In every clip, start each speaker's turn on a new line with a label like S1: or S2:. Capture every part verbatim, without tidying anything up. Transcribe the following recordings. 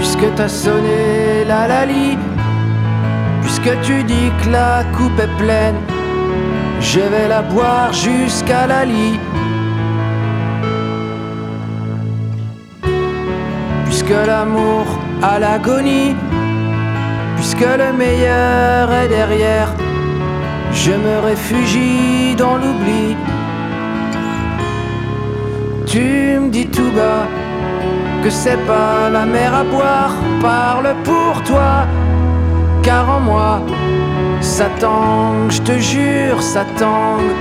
S1: Puisque t'as sonné la lali, puisque tu dis que la coupe est pleine, je vais la boire jusqu'à la lit. Puisque l'amour a l'agonie, puisque le meilleur est derrière, je me réfugie dans l'oubli. Tu me dis tout bas que c'est pas la mer à boire, parle pour toi, car en moi ça tangue, je te jure ça tangue.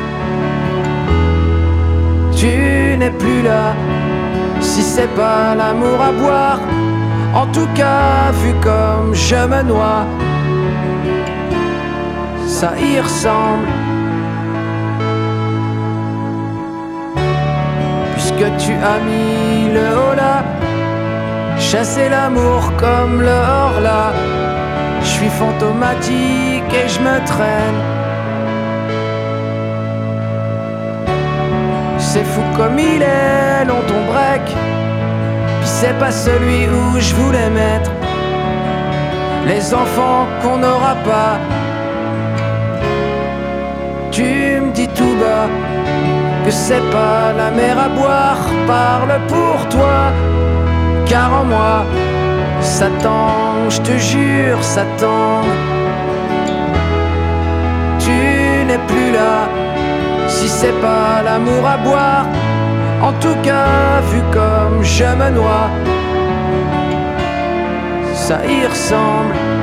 S1: Tu n'es plus là, si c'est pas l'amour à boire, en tout cas vu comme je me noie, ça y ressemble. Puisque tu as mis le holà, chasser l'amour comme le hors-là, je suis fantomatique et je me traîne. C'est fou comme il est long ton break, puis c'est pas celui où je voulais mettre les enfants qu'on n'aura pas. Tu me dis tout bas que c'est pas la mer à boire, parle pour toi, car en moi ça tangue, je te jure ça tangue. Tu n'es plus là, si c'est pas l'amour à boire, en tout cas vu comme je me noie, ça y ressemble.